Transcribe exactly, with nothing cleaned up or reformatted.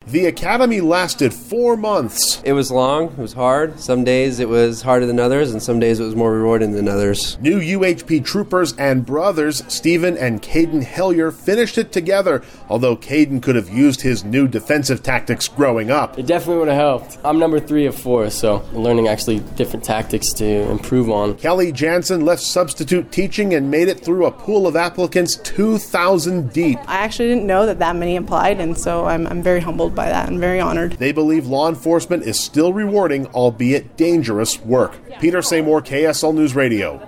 The academy lasted four months. It was long, it was hard. Some days it was harder than others, and some days it was more rewarding than others. New U H P troopers and brothers, Stephen and Caden Hillier, finished it together, although Caden could have used his new defensive tactics growing up. It definitely would have helped. I'm number three of four, so I'm learning actually different tactics to improve on. Kelly Jansen left substitute teaching and made it through a pool of applicants two thousand deep. I actually didn't know that that many applied, and so I'm, I'm very humbled by that and very honored. They believe law enforcement is still rewarding, albeit dangerous, work. Peter Seymour, K S L News Radio.